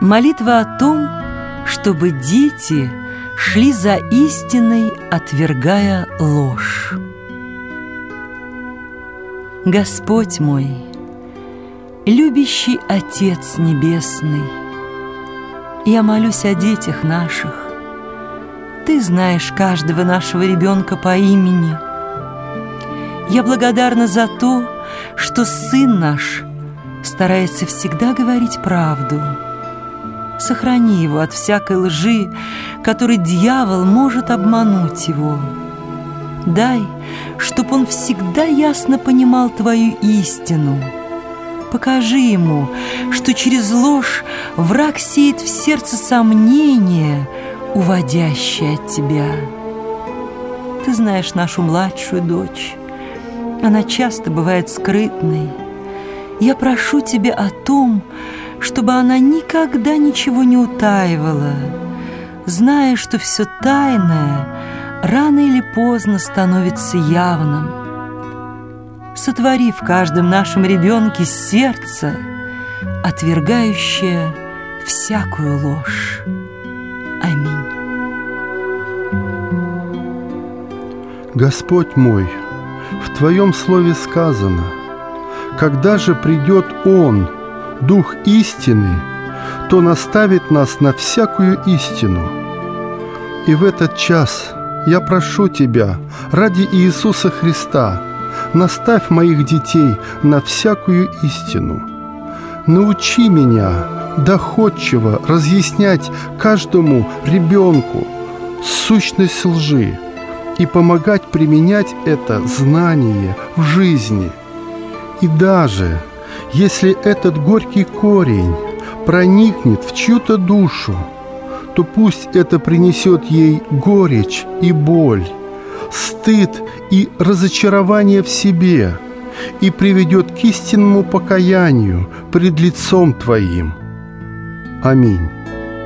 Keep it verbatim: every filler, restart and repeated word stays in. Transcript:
Молитва о том, чтобы дети шли за истиной, отвергая ложь. Господь мой, любящий Отец Небесный, я молюсь о детях наших. Ты знаешь каждого нашего ребенка по имени. Я благодарна за то, что сын наш старается всегда говорить правду. Сохрани его от всякой лжи, которой дьявол может обмануть его. Дай, чтоб он всегда ясно понимал Твою истину. Покажи ему, что через ложь враг сеет в сердце сомнения, уводящие от Тебя. Ты знаешь нашу младшую дочь. Она часто бывает скрытной. Я прошу Тебя о том, чтобы она никогда ничего не утаивала, зная, что все тайное рано или поздно становится явным. Сотвори в каждом нашем ребенке сердце, отвергающее всякую ложь. Аминь. Господь мой, в Твоем слове сказано: когда же придет Он, Дух истины, то наставит нас на всякую истину. И в этот час я прошу Тебя, ради Иисуса Христа, наставь моих детей на всякую истину. Научи меня доходчиво разъяснять каждому ребенку сущность лжи и помогать применять это знание в жизни. И даже если этот горький корень проникнет в чью-то душу, то пусть это принесет ей горечь и боль, стыд и разочарование в себе и приведет к истинному покаянию пред лицом Твоим. Аминь.